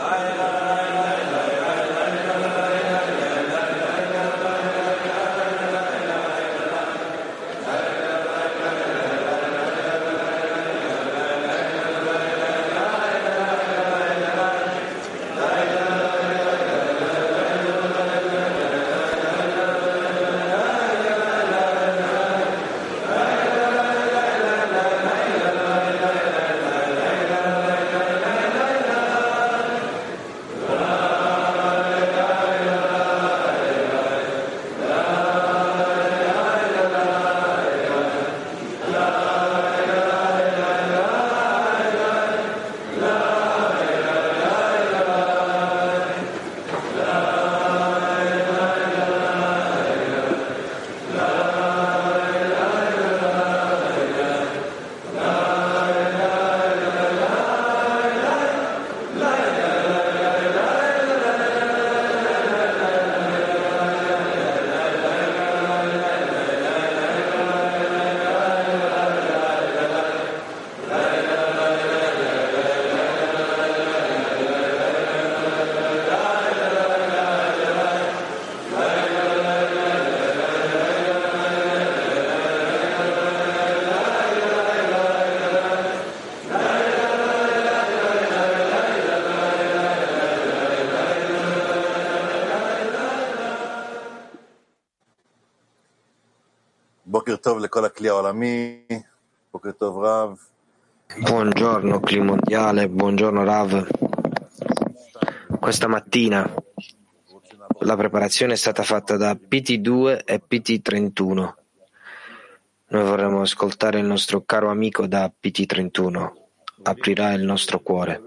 Buongiorno Cli Mondiale, buongiorno Rav. Questa mattina la preparazione è stata fatta da PT2 e PT31. Noi vorremmo ascoltare il nostro caro amico da PT31. Aprirà il nostro cuore.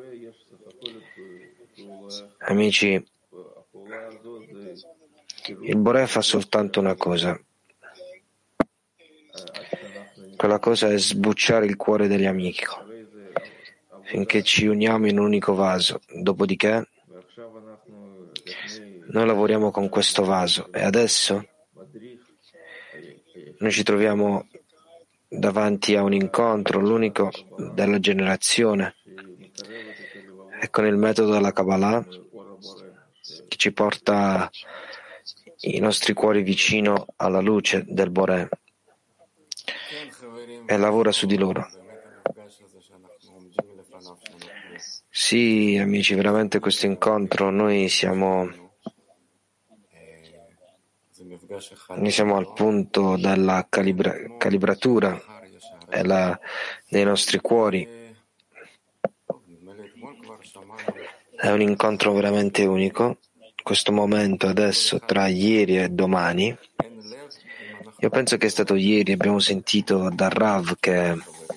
Amici, il Boré fa soltanto una cosa. Quella cosa è sbucciare il cuore degli amici finché ci uniamo in un unico vaso. Dopodiché noi lavoriamo con questo vaso e adesso noi ci troviamo davanti a un incontro, l'unico della generazione, e con il metodo della Kabbalah che ci porta i nostri cuori vicino alla luce del Boré e lavora su di loro. Sì, amici, veramente questo incontro, noi siamo al punto della calibratura dei nostri cuori. È un incontro veramente unico. Questo momento adesso tra ieri e domani. Io penso che è stato ieri, abbiamo sentito da Rav che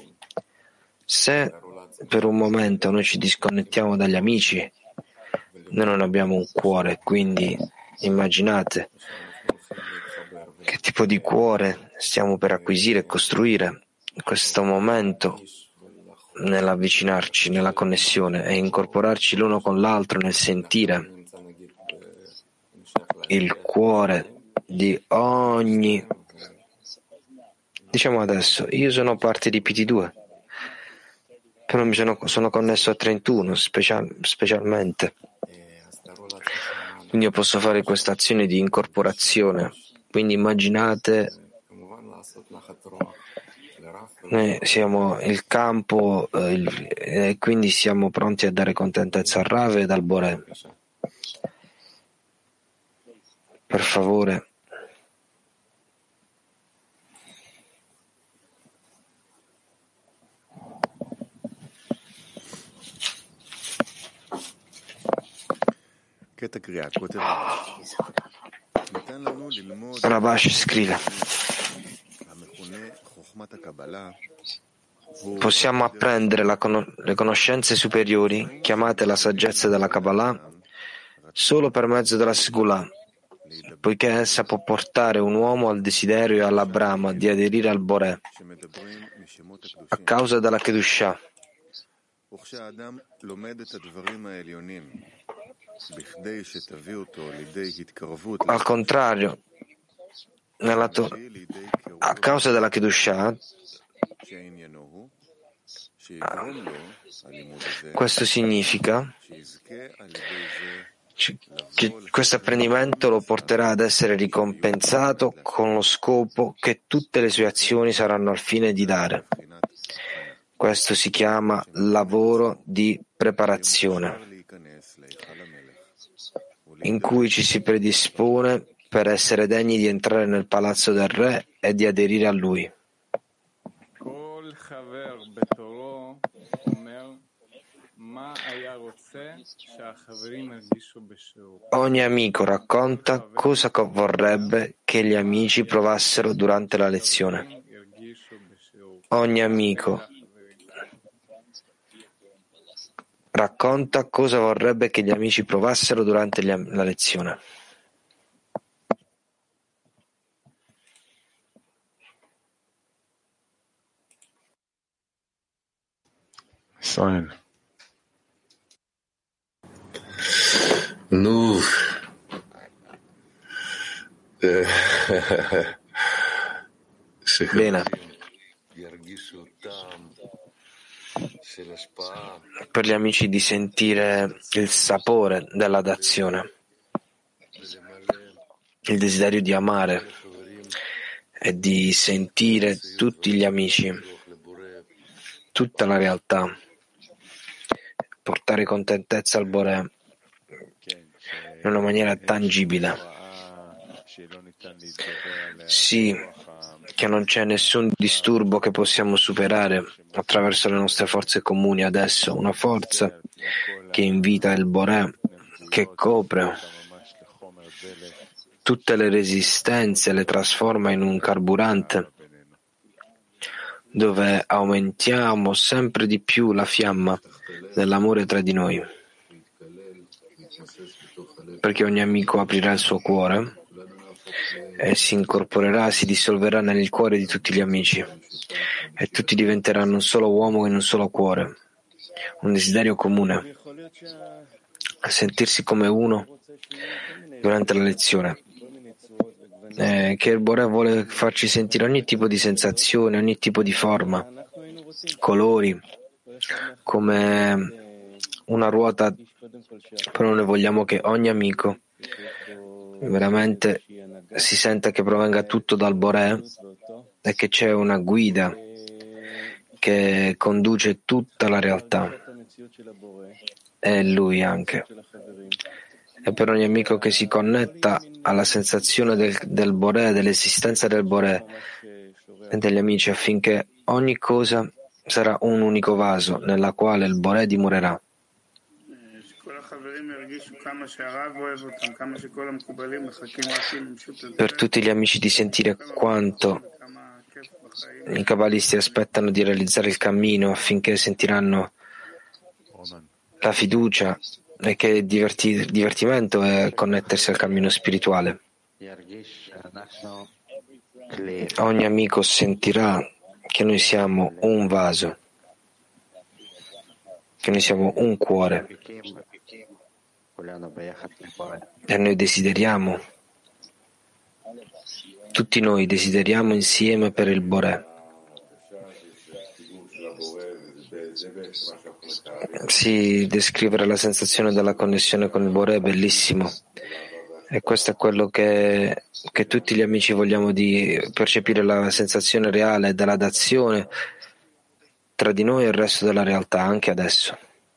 se per un momento noi ci disconnettiamo dagli amici, noi non abbiamo un cuore, quindi immaginate che tipo di cuore stiamo per acquisire e costruire in questo momento nell'avvicinarci, nella connessione e incorporarci l'uno con l'altro nel sentire il cuore di ogni. Diciamo adesso, io sono parte di PT2, però sono connesso a 31 specialmente. Quindi io posso fare questa azione di incorporazione. Quindi immaginate, noi siamo il campo e quindi siamo pronti a dare contentezza al Rav e al Boré. Per favore. Rabash scrive: possiamo apprendere le conoscenze superiori, chiamate la saggezza della Kabbalah, solo per mezzo della Segulà, poiché essa può portare un uomo al desiderio e alla brama di aderire al Boré a causa della Kedushah. Al contrario, a causa della Kedushah, questo significa che questo apprendimento lo porterà ad essere ricompensato con lo scopo che tutte le sue azioni saranno al fine di dare. Questo si chiama lavoro di preparazione, in cui ci si predispone per essere degni di entrare nel palazzo del re e di aderire a lui. Ogni amico racconta cosa vorrebbe che gli amici provassero durante la lezione. Ogni amico racconta cosa vorrebbe che gli amici provassero durante la lezione. Ну, Bene, per gli amici di sentire il sapore della dazione, il desiderio di amare e di sentire tutti gli amici, tutta la realtà, portare contentezza al Boré in una maniera tangibile. Sì, che non c'è nessun disturbo che possiamo superare attraverso le nostre forze comuni adesso, una forza che invita il Boré, che copre tutte le resistenze, le trasforma in un carburante, dove aumentiamo sempre di più la fiamma dell'amore tra di noi. Perché ogni amico aprirà il suo cuore e si incorporerà, si dissolverà nel cuore di tutti gli amici e tutti diventeranno un solo uomo in un solo cuore, un desiderio comune, a sentirsi come uno durante la lezione, che il Boré vuole farci sentire ogni tipo di sensazione, ogni tipo di forma, colori, come una ruota, però noi vogliamo che ogni amico veramente si senta che provenga tutto dal Boré e che c'è una guida che conduce tutta la realtà, e lui anche. E per ogni amico che si connetta alla sensazione del Boré, dell'esistenza del Boré e degli amici, affinché ogni cosa sarà un unico vaso nella quale il Boré dimorerà. Per tutti gli amici di sentire quanto i cabalisti aspettano di realizzare il cammino, affinché sentiranno la fiducia e che divertimento è connettersi al cammino spirituale. Ogni amico sentirà che noi siamo un vaso, che noi siamo un cuore e noi desideriamo, tutti noi desideriamo insieme per il Boré. Sì, descrivere la sensazione della connessione con il Boré è bellissimo, e questo è quello che tutti gli amici vogliamo, di percepire la sensazione reale della dazione tra di noi e il resto della realtà, anche adesso.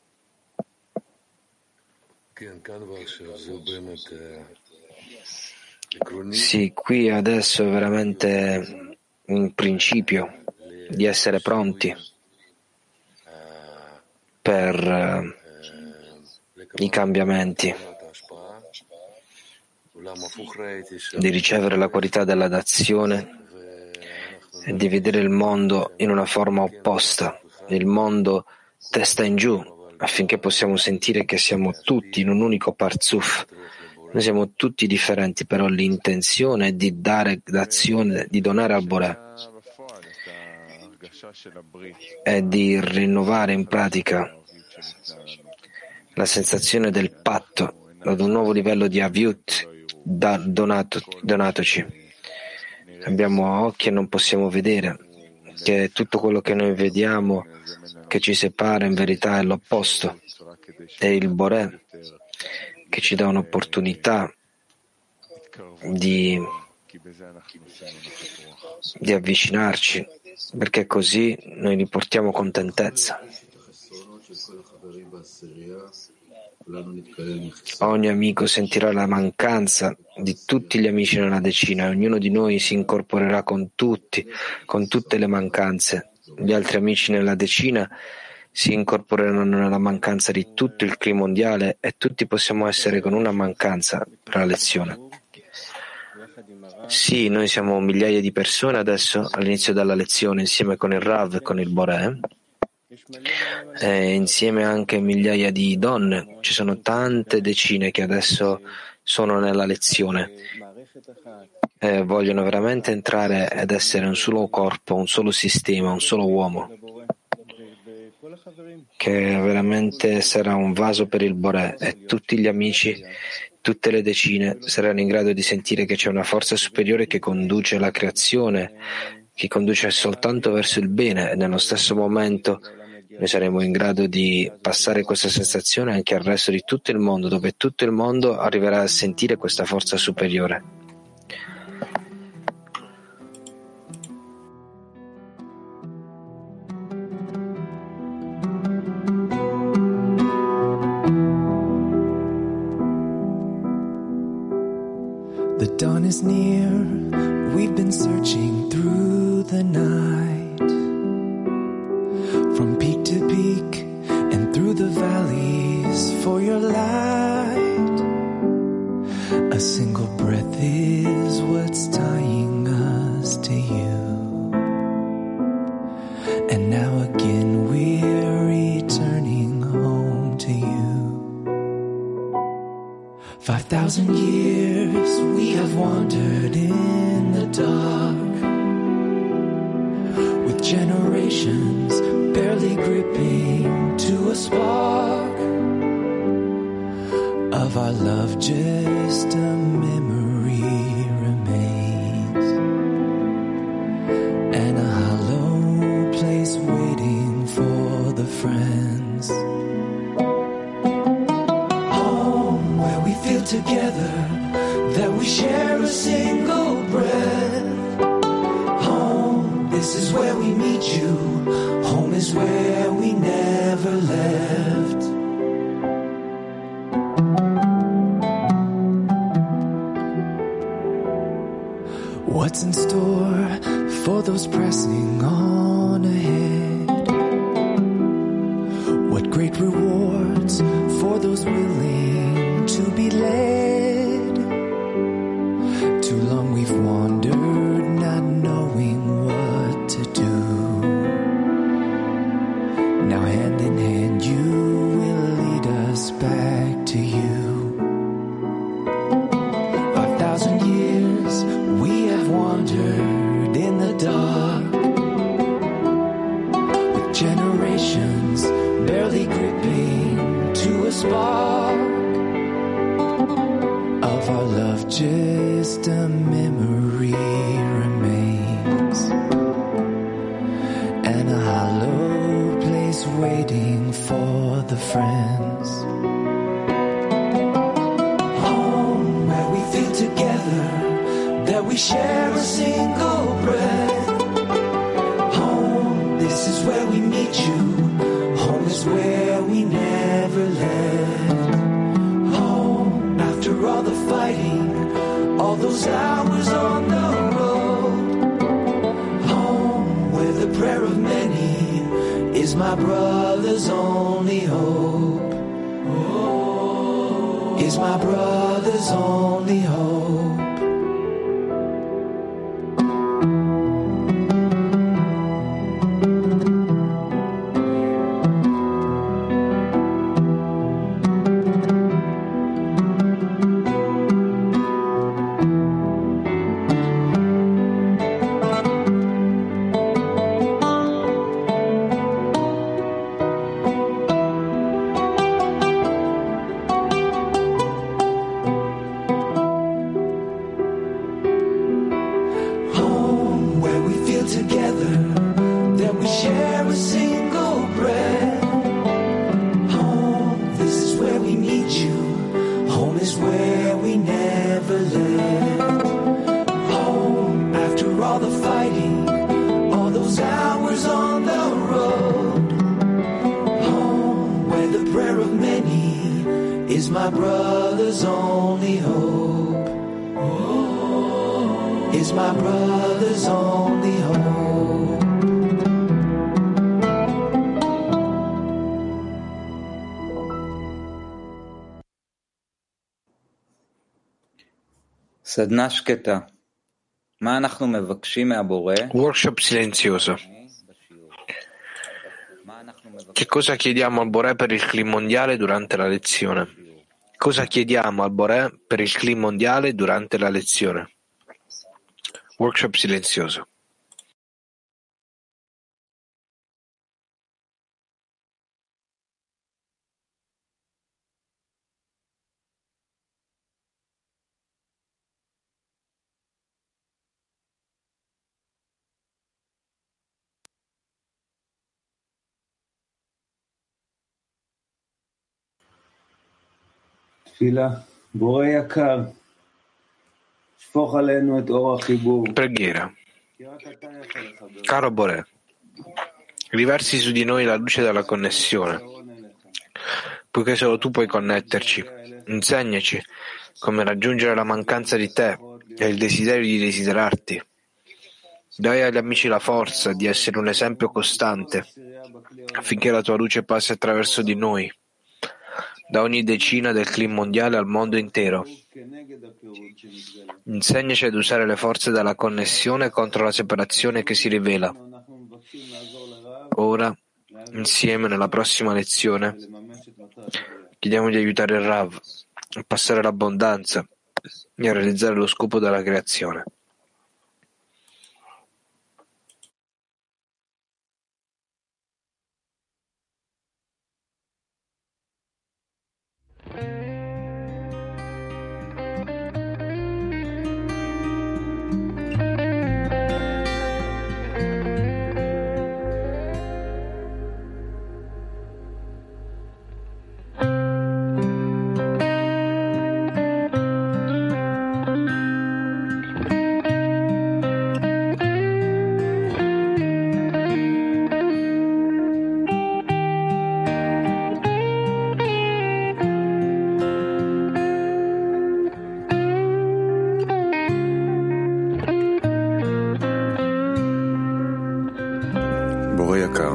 Sì, qui adesso è veramente un principio di essere pronti per i cambiamenti, di ricevere la qualità della dazione e di vedere il mondo in una forma opposta, il mondo testa in giù, affinché possiamo sentire che siamo tutti in un unico parzuf. Noi siamo tutti differenti, però l'intenzione è di dare d'azione, di donare al Boré e di rinnovare in pratica la sensazione del patto ad un nuovo livello di avyut donatoci. Abbiamo occhi e non possiamo vedere, che tutto quello che noi vediamo che ci separa in verità è l'opposto, e il Boré che ci dà un'opportunità di avvicinarci, perché così noi riportiamo contentezza. Ogni amico sentirà la mancanza di tutti gli amici nella decina e ognuno di noi si incorporerà con tutti, con tutte le mancanze. Gli altri amici nella decina si incorporeranno nella mancanza di tutto il clima mondiale e tutti possiamo essere con una mancanza per la lezione. Sì, noi siamo migliaia di persone adesso all'inizio della lezione insieme con il Rav e con il Boré. E insieme anche migliaia di donne, ci sono tante decine che adesso sono nella lezione e vogliono veramente entrare ed essere un solo corpo, un solo sistema, un solo uomo, che veramente sarà un vaso per il Boré e tutti gli amici, tutte le decine saranno in grado di sentire che c'è una forza superiore che conduce la creazione, che conduce soltanto verso il bene e nello stesso momento noi saremo in grado di passare questa sensazione anche al resto di tutto il mondo, dove tutto il mondo arriverà a sentire questa forza superiore. The dawn is near, we've been searching through the night. From peak to peak and through the valleys for your light. A single breath is what's tying us to you. And now again we're returning home to you. 5,000 years we have wandered in the dark, with generations barely gripping to a spark of our love. Just a memory remains, and a hollow place waiting for the friends. Home where we feel together, that we share a single breath. Home, this is where we meet you. Home is where we never left. What's in store for those pressing on ahead? What great rewards for those willing to be led? Too long we've wandered, not knowing what to do. Now hand in hand you will lead us back to you. 5,000 years we have wandered in the dark, with generations barely gripping to a spark of our love. Just a memory remains, and a hollow place waiting for the friends. Home where we feel together, that we share a single breath. Home, this is where we meet you. Home is where we never left. Home, after all the fighting, all those hours on the road. Home, where the prayer of many is my brother's only hope. Is my brother's only hope. where we never left. Home after all the fighting, all those hours on the road. Home where the prayer of many is my brother's only hope. Is my brother's only hope. סדנה שקטה. מה אנחנו מבקשים מהבורא? Workshop silenzioso. Che cosa chiediamo al Boré per il clima mondiale durante la lezione? Cosa chiediamo al Boré per il clima mondiale durante la lezione? Workshop silenzioso. תפילה, בורא יקר, שפוך עלינו את אור החיבור. Preghiera. כי רק אתה יכול לחבר. Caro Boré, riversi su di noi la luce della connessione, poiché solo tu puoi connetterci. Insegnaci come raggiungere la mancanza di te e il desiderio di desiderarti. Dai agli amici la forza di essere un esempio costante affinché la tua luce passi attraverso di noi, da ogni decina del clima mondiale al mondo intero. Insegnaci ad usare le forze della connessione contro la separazione che si rivela. Ora, insieme nella prossima lezione, chiediamo di aiutare il Rav a passare l'abbondanza e a realizzare lo scopo della creazione. בורא יקר,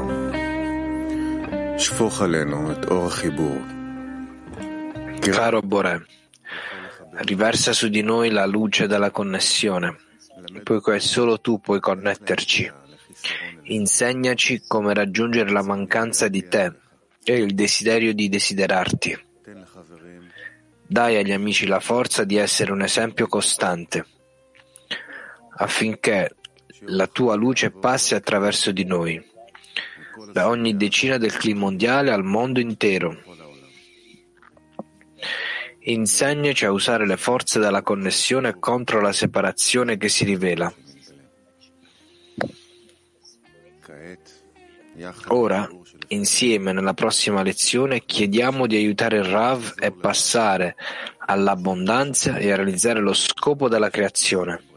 שפוך עלינו את אור החיבור. Caro Boré, riversa su di noi la luce della connessione, poiché solo tu puoi connetterci. Insegnaci come raggiungere la mancanza di te e il desiderio di desiderarti. Dai agli amici la forza di essere un esempio costante, affinché la tua luce passi attraverso di noi, da ogni decina del clima mondiale al mondo intero. Insegnaci a usare le forze della connessione contro la separazione che si rivela. Ora, insieme nella prossima lezione, chiediamo di aiutare il Rav a passare all'abbondanza e a realizzare lo scopo della creazione.